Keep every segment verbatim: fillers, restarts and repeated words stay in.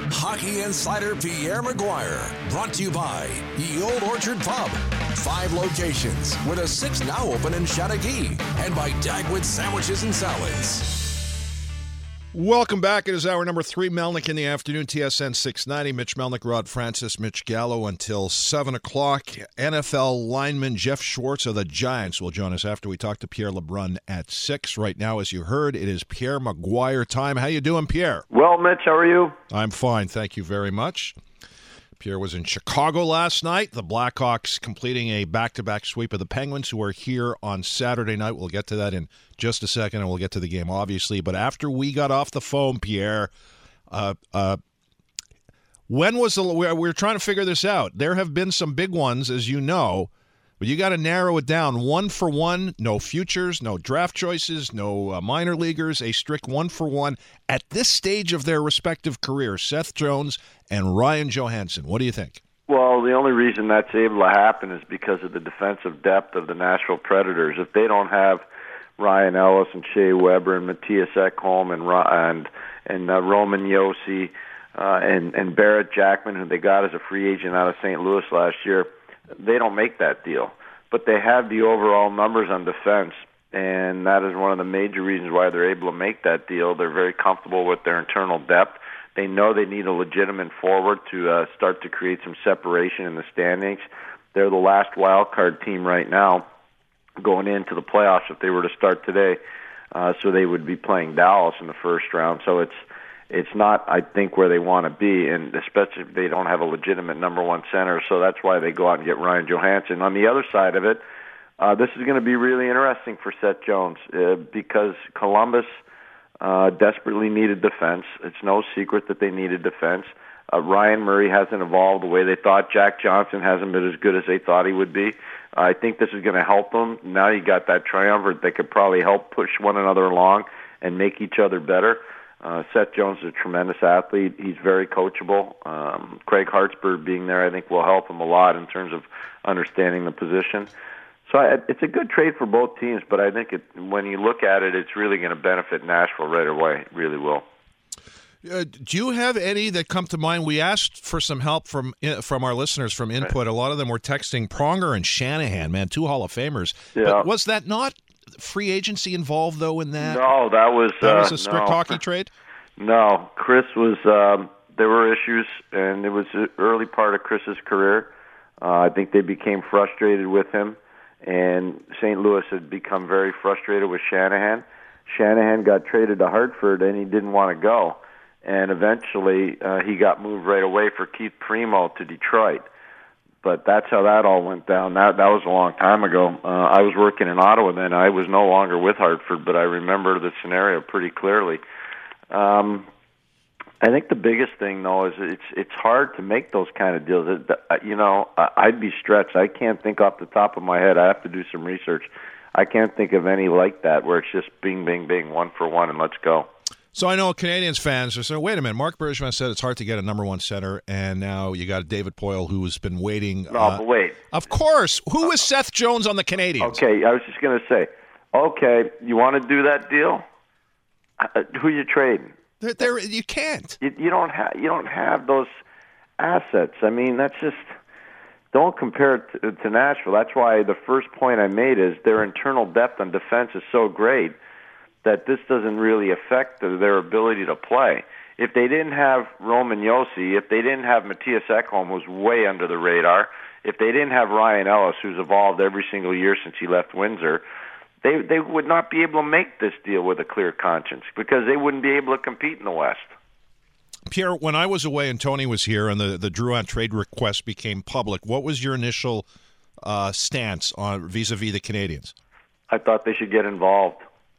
Hockey Insider Pierre McGuire, brought to you by the Old Orchard Pub. Five locations, with a sixth now open in Chateauguay, and by Dagwood Sandwiches and Salads. Welcome back. It is hour number three, Melnick in the afternoon, T S N six ninety. Mitch Melnick, Rod Francis, Mitch Gallo until seven o'clock. N F L lineman Jeff Schwartz of the Giants will join us after we talk to Pierre LeBrun at six. Right now, as you heard, it is Pierre McGuire time. How you doing, Pierre? Well, Mitch, how are you? I'm fine. Thank you very much. Pierre was in Chicago last night. The Blackhawks completing a back-to-back sweep of the Penguins, who are here on Saturday night. We'll get to that in just a second, and we'll get to the game, obviously. But after we got off the phone, Pierre, uh, uh, when was the? We're, we're trying to figure this out. There have been some big ones, as you know, but you got to narrow it down. One for one, no futures, no draft choices, no uh, minor leaguers, a strict one for one at this stage of their respective careers. Seth Jones and Ryan Johansson. What do you think? Well, the only reason that's able to happen is because of the defensive depth of the Nashville Predators. If they don't have Ryan Ellis and Shea Weber and Matthias Ekholm and and and uh, Roman Josi uh, and and Barrett Jackman, who they got as a free agent out of Saint Louis last year, they don't make that deal. But they have the overall numbers on defense, and that is one of the major reasons why they're able to make that deal. They're very comfortable with their internal depth. They know they need a legitimate forward to uh, start to create some separation in the standings. They're the last wild card team right now going into the playoffs if they were to start today. Uh, so they would be playing Dallas in the first round. So it's it's not, I think, where they want to be, and especially if they don't have a legitimate number one center. So that's why they go out and get Ryan Johansson. On the other side of it, uh, this is going to be really interesting for Seth Jones uh, because Columbus uh, desperately needed defense. It's no secret that they needed defense. Uh, Ryan Murray hasn't evolved the way they thought. Jack Johnson hasn't been as good as they thought he would be. I think this is going to help them. Now you got that triumvirate that could probably help push one another along and make each other better. Uh, Seth Jones is a tremendous athlete. He's very coachable. Um, Craig Hartsburg being there, I think, will help him a lot in terms of understanding the position. So I, it's a good trade for both teams, but I think it, when you look at it, it's really going to benefit Nashville right away. It really will. Uh, do you have any that come to mind? We asked for some help from from our listeners from input. A lot of them were texting Pronger and Shanahan, man, two Hall of Famers. Yeah. But was that not free agency involved, though, in that? No, that was that was uh, a strict no. hockey trade? No, Chris was. Um, there were issues, and it was the early part of Chris's career. Uh, I think they became frustrated with him, and Saint Louis had become very frustrated with Shanahan. Shanahan got traded to Hartford, and he didn't want to go. And eventually, uh, he got moved right away for Keith Primo to Detroit. But that's how that all went down. That that was a long time ago. Uh, I was working in Ottawa then. I was no longer with Hartford, but I remember the scenario pretty clearly. Um, I think the biggest thing, though, is it's it's hard to make those kind of deals. It, you know, I'd be stretched. I can't think off the top of my head. I have to do some research. I can't think of any like that where it's just bing, bing, bing, one for one, and let's go. So I know Canadiens fans are saying, wait a minute, Marc Bergevin said it's hard to get a number one center, and now you got David Poile, who's been waiting. No, uh, but wait. Of course. Who is Seth Jones on the Canadiens? Okay, I was just going to say, okay, you want to do that deal? Uh, who you trading? They're, they're, you can't. You, you don't have you don't have those assets. I mean, that's just don't compare it to, to Nashville. That's why the first point I made is their internal depth on defense is so great that this doesn't really affect their ability to play. If they didn't have Roman Josi, if they didn't have Matthias Ekholm, who's way under the radar, if they didn't have Ryan Ellis, who's evolved every single year since he left Windsor, they they would not be able to make this deal with a clear conscience because they wouldn't be able to compete in the West. Pierre, when I was away and Tony was here and the, the Drouin trade request became public, what was your initial uh, stance on vis-a-vis the Canadiens? I thought they should get involved.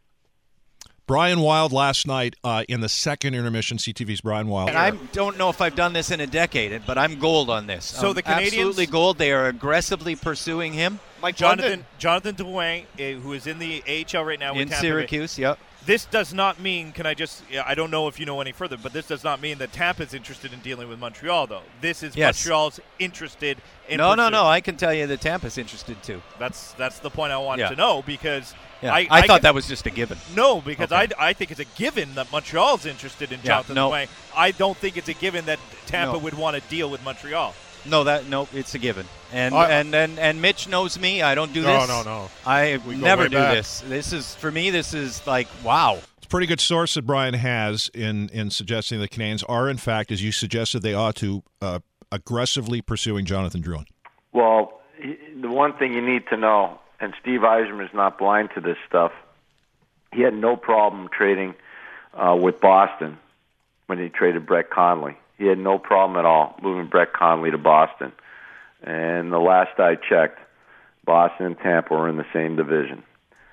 Brian Wild last night uh, in the second intermission, C T V's Brian Wild. And I don't know if I've done this in a decade, but I'm gold on this. So I'm the Canadiens, absolutely gold. They are aggressively pursuing him. Mike Jonathan Jonathan Drouin, uh, who is in the A H L right now with in Tampa Syracuse, Bay. yep. This does not mean, can I just, I don't know if you know any further, but this does not mean that Tampa's interested in dealing with Montreal, though. This is yes. Montreal's interested in No, pursuing. no, no. I can tell you that Tampa's interested, too. That's that's the point I wanted Yeah. to know, because yeah. I, I, I thought can, that was just a given. No, because okay. I, I think it's a given that Montreal's interested in Yeah, Jonathan no. Drouin. I don't think it's a given that Tampa No. would want to deal with Montreal. No, that no, it's a given. And I- and, and and Mitch knows me. I don't do No, this. no, no. I We go never way do back. this. This is for me. This is like wow. It's a pretty good source that Brian has in, in suggesting the Canadiens are, in fact, as you suggested, they ought to uh, aggressively pursuing Jonathan Drouin. Well, he- the one thing you need to know, and Steve Yzerman is not blind to this stuff, he had no problem trading uh, with Boston when he traded Brett Conley. He had no problem at all moving Brett Conley to Boston. And the last I checked, Boston and Tampa were in the same division.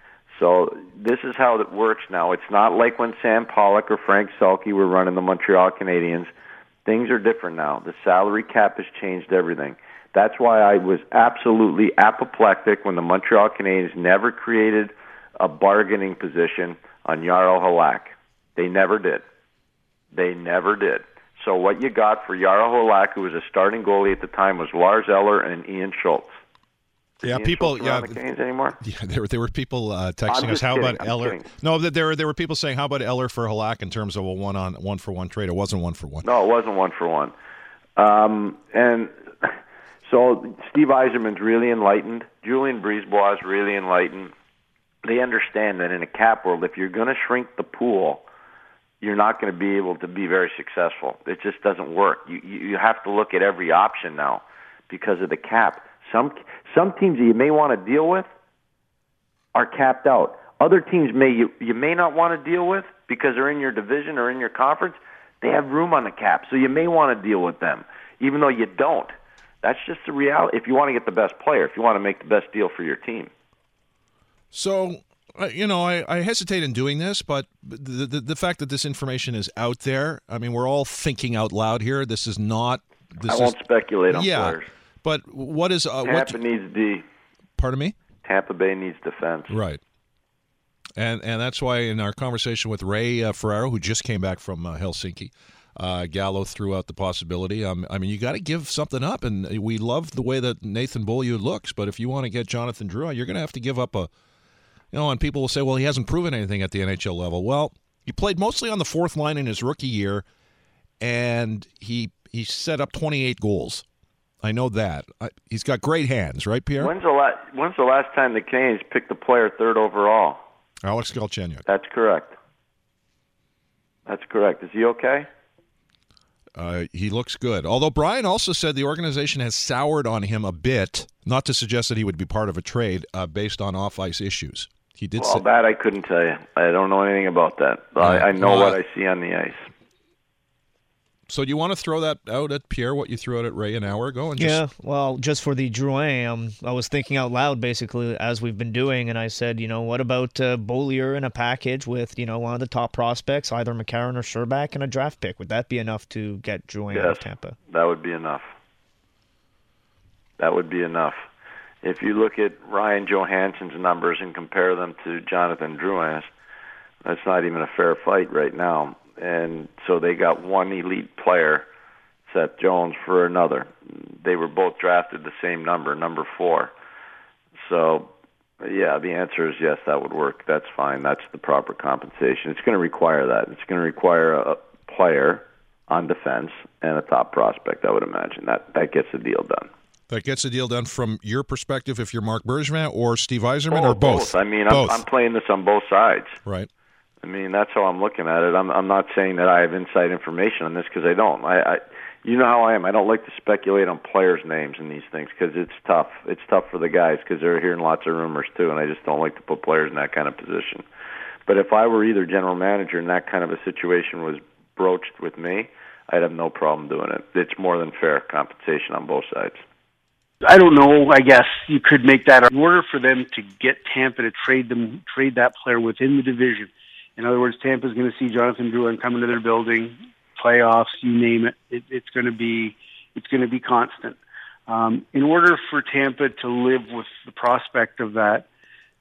So this is how it works now. It's not like when Sam Pollock or Frank Selke were running the Montreal Canadiens. Things are different now. The salary cap has changed everything. That's why I was absolutely apoplectic when the Montreal Canadiens never created a bargaining position on Jarro Halak. They never did. They never did. So what you got for Jarro Halak, who was a starting goalie at the time, was Lars Eller and Ian Schultz. Is Yeah, Ian people. Schultz Yeah, around the Canadiens anymore? yeah. There, there were people uh, texting I'm us. just How kidding, about I'm Eller? kidding. No, that there were there were people saying, how about Eller for Halak in terms of a one on one for one trade? It wasn't one for one. No, it wasn't one for one. Um, and so Steve Yzerman's really enlightened. Julian Brisebois is really enlightened. They understand that in a cap world, if you're going to shrink the pool, you're not going to be able to be very successful. It just doesn't work. You, you you have to look at every option now because of the cap. Some some teams that you may want to deal with are capped out. Other teams may you, you may not want to deal with because they're in your division or in your conference. They have room on the cap, so you may want to deal with them, even though you don't. That's just the reality. If you want to get the best player, if you want to make the best deal for your team. So, uh, you know, I, I hesitate in doing this, but the, the the fact that this information is out there, I mean, we're all thinking out loud here. This is not. This I is, won't speculate on yeah, players. but what is uh, Tampa what? needs D. Pardon me. Tampa Bay needs defense. Right. And and that's why in our conversation with Ray uh, Ferraro, who just came back from uh, Helsinki, uh, Gallo threw out the possibility. Um, I mean, you got to give something up, and we love the way that Nathan Beaulieu looks. But if you want to get Jonathan Drouin, you're going to have to give up a, you know. And people will say, well, he hasn't proven anything at the N H L level. Well, he played mostly on the fourth line in his rookie year, and he he set up twenty-eight goals. I know that. I, he's got great hands, right, Pierre? When's the last When's the last time the Canadiens picked a player third overall? Alex Galchenyuk. That's correct. That's correct. Is he okay? Uh, he looks good. Although Brian also said the organization has soured on him a bit, not to suggest that he would be part of a trade uh, based on off-ice issues. He did Well, say that I couldn't tell you. I don't know anything about that. Yeah. I, I know Well, what I see on the ice. So do you want to throw that out at Pierre, what you threw out at Ray an hour ago? And just, Yeah, well, just for the Drouin, um, I was thinking out loud, basically, as we've been doing, and I said, you know, what about uh, Beaulieu in a package with, you know, one of the top prospects, either McCarron or Sherbak, and a draft pick? Would that be enough to get Drouin out of Yes, Tampa? that would be enough. That would be enough. If you look at Ryan Johansson's numbers and compare them to Jonathan Drouin's, that's not even a fair fight right now. And so they got one elite player, Seth Jones, for another. They were both drafted the same number, number four. So, yeah, the answer is yes, that would work. That's fine. That's the proper compensation. It's going to require that. It's going to require a player on defense and a top prospect, I would imagine. That that gets the deal done. that gets the deal done from your perspective if you're Mark Bergevin or Steve Yzerman Oh, or both? I mean, both. I'm, I'm playing this on both sides. Right. I mean, that's how I'm looking at it. I'm I'm not saying that I have inside information on this because I don't. I, I, you know how I am. I don't like to speculate on players' names and these things because it's tough. It's tough for the guys because they're hearing lots of rumors too, and I just don't like to put players in that kind of position. But if I were either general manager and that kind of a situation was broached with me, I'd have no problem doing it. It's more than fair compensation on both sides. I don't know. I guess you could make that in order for them to get Tampa to trade them, trade that player within the division. In other words, Tampa's going to see Jonathan Drouin come into their building, playoffs, you name it. it it's going to be, it's going to be constant. Um, in order for Tampa to live with the prospect of that,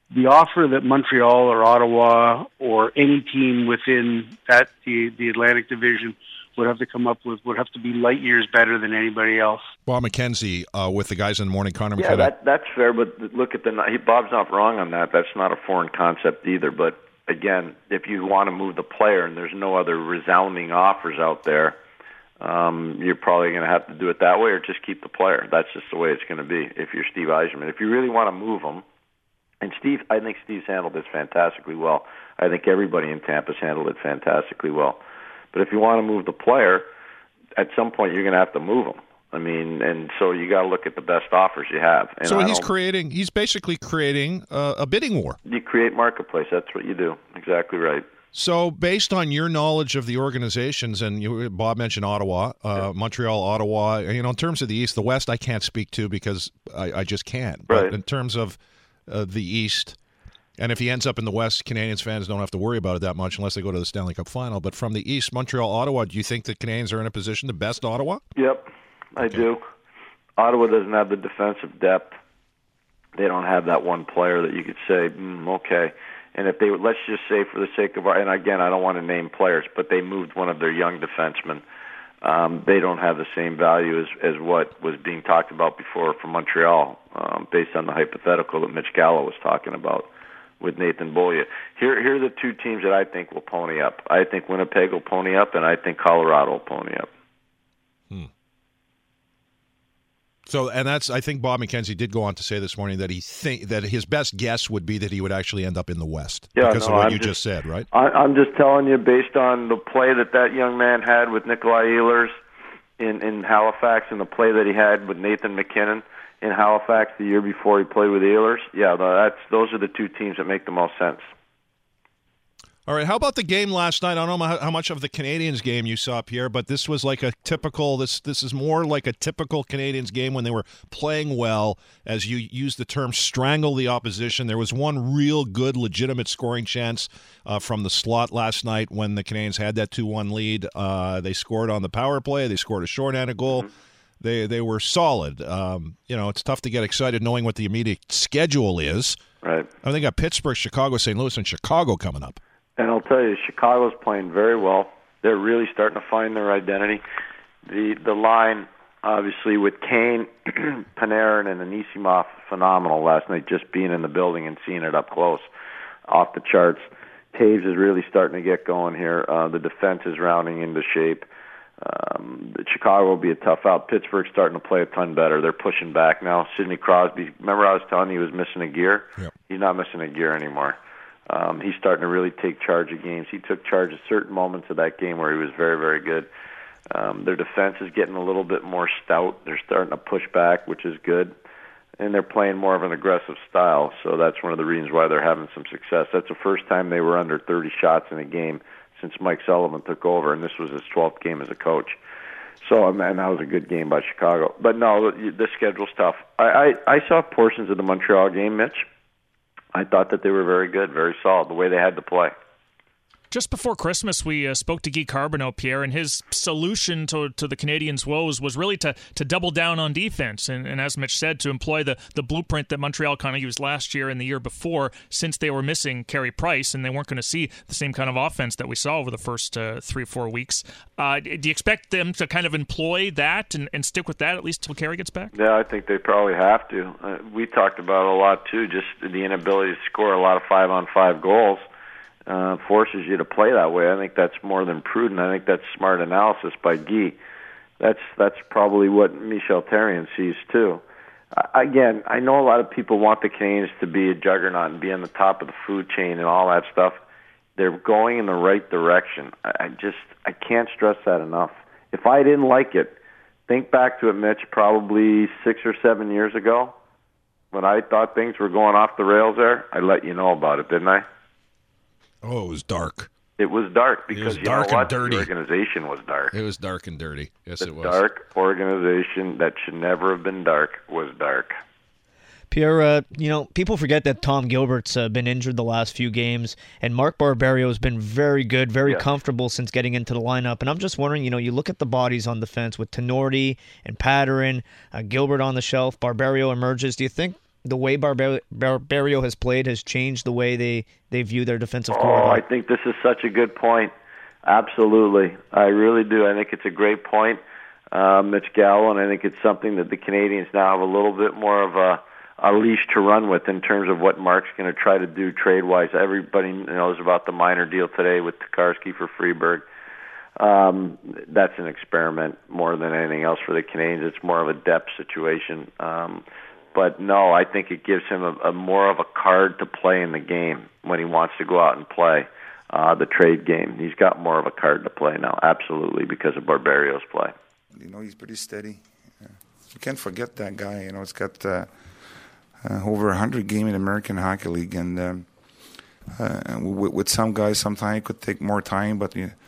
the offer that Montreal or Ottawa or any team within that the, the Atlantic Division would have to come up with would have to be light years better than anybody else. Bob McKenzie uh, with the guys in the morning. Connor yeah, McKenna. that, that's fair, but look at the he, Bob's not wrong on that. That's not a foreign concept either. But again, if you want to move the player and there's no other resounding offers out there, um, you're probably going to have to do it that way or just keep the player. That's just the way it's going to be if you're Steve Yzerman. If you really want to move him, and Steve, I think Steve's handled this fantastically well. I think everybody in Tampa's handled it fantastically well. But if you want to move the player, at some point you're going to have to move him. I mean, and so you got to look at the best offers you have. And so he's creating, he's basically creating uh, a bidding war. You create marketplace. That's what you do. Exactly right. So based on your knowledge of the organizations, and you, Bob mentioned Ottawa, uh, yeah. Montreal, Ottawa, you know, in terms of the East, the West I can't speak to because I, I just can't. But right. in terms of uh, the East, and if he ends up in the West, Canadiens fans don't have to worry about it that much unless they go to the Stanley Cup final. But from the East, Montreal, Ottawa, do you think the Canadiens are in a position to best Ottawa? Yep, I okay. do. Ottawa doesn't have the defensive depth. They don't have that one player that you could say, mm, okay. And if they, let's just say for the sake of our, and again, I don't want to name players, but they moved one of their young defensemen. Um, they don't have the same value as, as what was being talked about before for Montreal, um, based on the hypothetical that Mitch Gallo was talking about with Nathan Beaulieu. Here, here are the two teams that I think will pony up. I think Winnipeg will pony up, and I think Colorado will pony up. Hmm. So, and that's, I think Bob McKenzie did go on to say this morning that he think that his best guess would be that he would actually end up in the West yeah, because no, of what I'm you just, just said, right? I, I'm just telling you, based on the play that that young man had with Nikolai Ehlers in, in Halifax and the play that he had with Nathan McKinnon in Halifax the year before he played with Ehlers, yeah, that's those are the two teams that make the most sense. All right, how about the game last night? I don't know how much of the Canadiens game you saw, Pierre, but this was like a typical, this this is more like a typical Canadiens game when they were playing well, as you used the term, strangle the opposition. There was one real good, legitimate scoring chance uh, from the slot last night when the Canadiens had that two one lead. Uh, they scored on the power play. They scored a shorthanded goal. Mm-hmm. They they were solid. Um, you know, it's tough to get excited knowing what the immediate schedule is. Right. I mean, they got Pittsburgh, Chicago, Saint Louis, and Chicago coming up. And I'll tell you, Chicago's playing very well. They're really starting to find their identity. The the line, obviously, with Kane, Panarin, and Anisimov, phenomenal last night, just being in the building and seeing it up close, off the charts. Taves is really starting to get going here. Uh, the defense is rounding into shape. Um, Chicago will be a tough out. Pittsburgh's starting to play a ton better. They're pushing back now. Sidney Crosby, remember I was telling you he was missing a gear? Yep. He's not missing a gear anymore. Um, he's starting to really take charge of games. He took charge of certain moments of that game where he was very, very good. Um, their defense is getting a little bit more stout. They're starting to push back, which is good. And they're playing more of an aggressive style, so that's one of the reasons why they're having some success. That's the first time they were under thirty shots in a game since Mike Sullivan took over, and this was his twelfth game as a coach. So, man, that was a good game by Chicago. But, no, the, the schedule's tough. I, I, I saw portions of the Montreal game, Mitch. I thought that they were very good, very solid, the way they had to play. Just before Christmas, we uh, spoke to Guy Carbonneau, Pierre, and his solution to to the Canadiens' woes was really to to double down on defense, and, and as Mitch said, to employ the, the blueprint that Montreal kind of used last year and the year before, since they were missing Carey Price, and they weren't going to see the same kind of offense that we saw over the first uh, three, four weeks. Uh, do you expect them to kind of employ that and, and stick with that at least until Carey gets back? Yeah, I think they probably have to. Uh, we talked about it a lot, too, just the inability to score a lot of five-on-five goals. Uh, forces you to play that way. I think that's more than prudent. I think that's smart analysis by Guy. That's that's probably what Michel Therrien sees too. Uh, again, I know a lot of people want the Canadiens to be a juggernaut and be on the top of the food chain and all that stuff. They're going in the right direction. I, I just I can't stress that enough. If I didn't like it, think back to it, Mitch, probably six or seven years ago when I thought things were going off the rails there. I let you know about it, didn't I? Oh, it was dark. It was dark because it was you dark know what? and dirty. The organization was dark. It was dark and dirty. Yes, the it was. The dark organization that should never have been dark was dark. Pierre, uh, you know, people forget that Tom Gilbert's uh, been injured the last few games, and Mark Barberio has been very good, very yeah. comfortable since getting into the lineup. And I'm just wondering, you know, you look at the bodies on defense with Tenorti and Patterin, uh, Gilbert on the shelf, Barberio emerges. Do you think the way Barber- Barberio has played has changed the way they, they view their defensive Oh, quarterback? I think this is such a good point. Absolutely. I really do. I think it's a great point, uh, Mitch Gallo, and I think it's something that the Canadians now have a little bit more of a, a leash to run with in terms of what Mark's going to try to do trade-wise. Everybody knows about the minor deal today with Tokarski for Freeberg. Um, that's an experiment more than anything else for the Canadians. It's more of a depth situation. Um, but no, I think it gives him a, a more of a card to play in the game when he wants to go out and play uh, the trade game. He's got more of a card to play now, absolutely, because of Barberio's play. You know, he's pretty steady. Yeah. You can't forget that guy. You know, he's got uh, uh, over one hundred games in the American Hockey League, and um, uh, with, with some guys, sometimes it could take more time, but you know,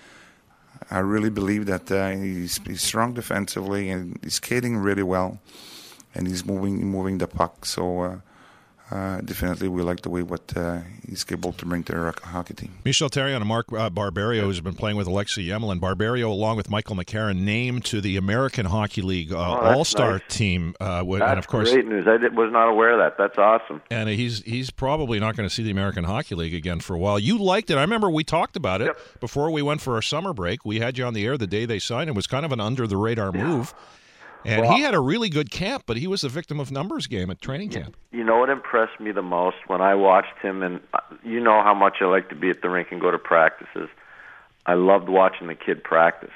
I really believe that uh, he's, he's strong defensively and he's skating really well, and he's moving moving the puck. So uh, uh, definitely, we like the way what uh, he's able to bring to our hockey team. Michel Therrien and Mark uh, Barberio, who's been playing with Alexei Yemelin. Barberio, along with Michael McCarron, named to the American Hockey League uh, oh, All-Star nice. team. Uh, that's and of course, great news. I did, was not aware of that. That's awesome. And he's he's probably not going to see the American Hockey League again for a while. You liked it. I remember we talked about it yep. before we went for our summer break. We had you on the air the day they signed. It was kind of an under-the-radar yeah. move. And well, he had a really good camp, but he was the victim of numbers game at training camp. You know what impressed me the most when I watched him, and you know how much I like to be at the rink and go to practices. I loved watching the kid practice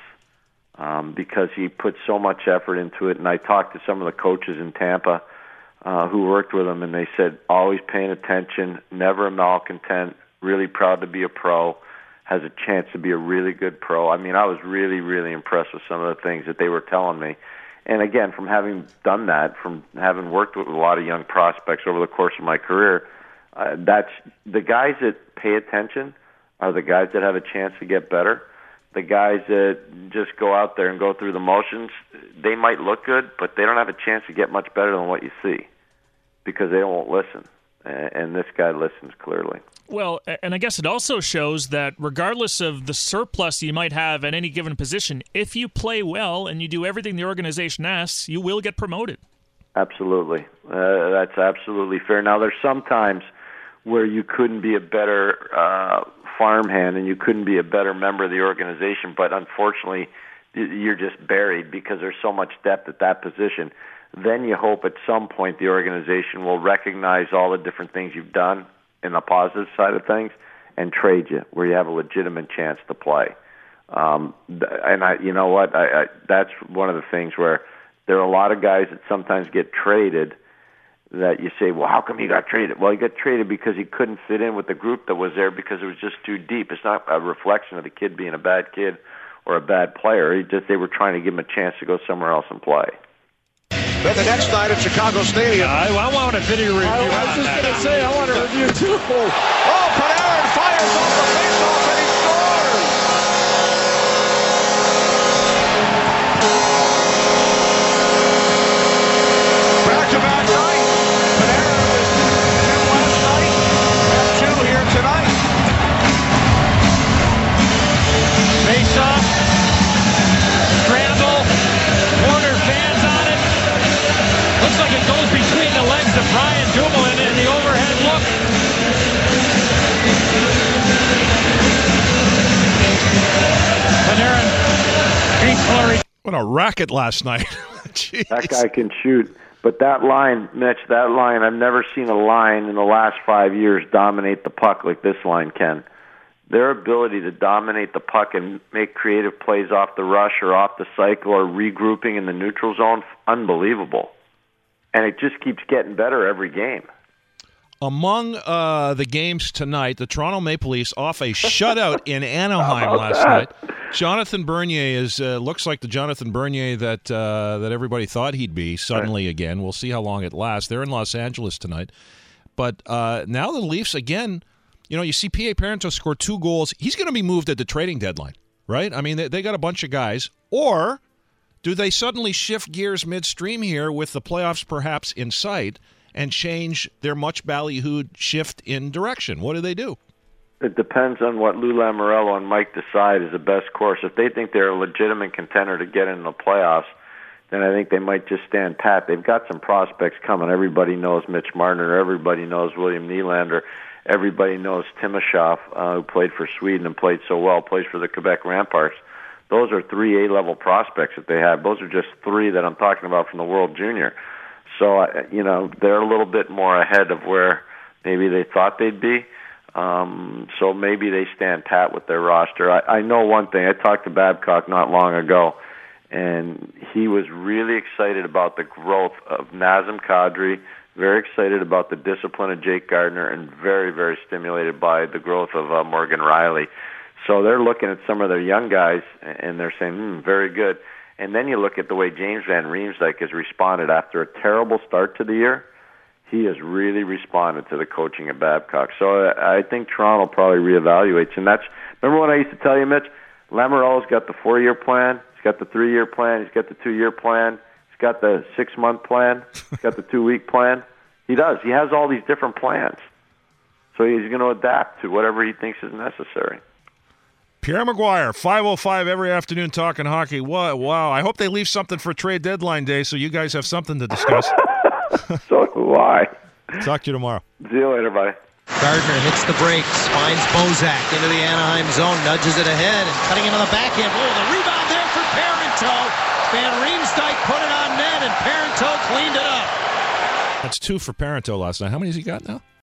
um, because he put so much effort into it. And I talked to some of the coaches in Tampa uh, who worked with him, and they said always paying attention, never a malcontent, really proud to be a pro, has a chance to be a really good pro. I mean, I was really, really impressed with some of the things that they were telling me. And again, from having done that, from having worked with a lot of young prospects over the course of my career, uh, that's the guys that pay attention are the guys that have a chance to get better. The guys that just go out there and go through the motions, they might look good, but they don't have a chance to get much better than what you see because they won't listen. And this guy listens clearly. Well, and I guess it also shows that regardless of the surplus you might have at any given position, if you play well and you do everything the organization asks, you will get promoted. Absolutely. Uh, that's absolutely fair. Now, there's some times where you couldn't be a better uh, farmhand and you couldn't be a better member of the organization, but unfortunately, you're just buried because there's so much depth at that position. Then you hope at some point the organization will recognize all the different things you've done in the positive side of things and trade you where you have a legitimate chance to play. Um, and I, you know what? I, I, that's one of the things where there are a lot of guys that sometimes get traded that you say, well, how come he got traded? Well, he got traded because he couldn't fit in with the group that was there because it was just too deep. It's not a reflection of the kid being a bad kid or a bad player. He just they were trying to give him a chance to go somewhere else and play. Then the next night at Chicago Stadium. I, I want a video review. I, I was just going to say, I want a review too. Oh, Panarin fires off the faceoff and he scores! Back-to-back night. Panarin was two last night. Has two here tonight. Face-off. Scramble. Warner fans on it. Looks like it goes between the legs of Brian Dumoulin in the overhead look. Panarin, Pete Fleury. What a racket last night. That guy can shoot. But that line, Mitch, that line, I've never seen a line in the last five years dominate the puck like this line can. Their ability to dominate the puck and make creative plays off the rush or off the cycle or regrouping in the neutral zone, unbelievable. And it just keeps getting better every game. Among uh, the games tonight, the Toronto Maple Leafs off a shutout in Anaheim last that? night. Jonathan Bernier is uh, looks like the Jonathan Bernier that uh, that everybody thought he'd be suddenly again. We'll see how long it lasts. They're in Los Angeles tonight. But uh, now the Leafs, again, you know, you see P A. Parenteau score two goals. He's going to be moved at the trading deadline, right? I mean, they, they got a bunch of guys. Or do they suddenly shift gears midstream here with the playoffs perhaps in sight and change their much ballyhooed shift in direction? What do they do? It depends on what Lou Lamoriello and Mike decide is the best course. If they think they're a legitimate contender to get in the playoffs, then I think they might just stand pat. They've got some prospects coming. Everybody knows Mitch Marner. Everybody knows William Nylander. Everybody knows Timashov, uh, who played for Sweden and played so well, plays for the Quebec Ramparts. Those are three A-level prospects that they have. Those are just three that I'm talking about from the World Junior. So, uh, you know, they're a little bit more ahead of where maybe they thought they'd be. Um, so maybe they stand pat with their roster. I, I know one thing. I talked to Babcock not long ago, and he was really excited about the growth of Nazem Kadri, very excited about the discipline of Jake Gardiner, and very, very stimulated by the growth of uh, Morgan Riley. So they're looking at some of their young guys, and they're saying, hmm, very good. And then you look at the way James Van Riemsdyk has responded after a terrible start to the year. He has really responded to the coaching of Babcock. So I think Toronto probably reevaluates. And that's, remember when I used to tell you, Mitch, Lamoureux's got the four-year plan, he's got the three-year plan, he's got the two-year plan, he's got the six-month plan, he's got the two-week plan. He does. He has all these different plans. So he's going to adapt to whatever he thinks is necessary. Pierre McGuire, five oh five every afternoon talking hockey. Wow, wow. I hope they leave something for trade deadline day so you guys have something to discuss. So do I. Talk to you tomorrow. See you later, buddy. Gardiner hits the brakes, finds Bozak into the Anaheim zone, nudges it ahead, and cutting into the backhand. Oh, the rebound there for Parenteau. Van Riemsdyk put it on net, and Parenteau cleaned it up. That's two for Parenteau last night. How many has he got now?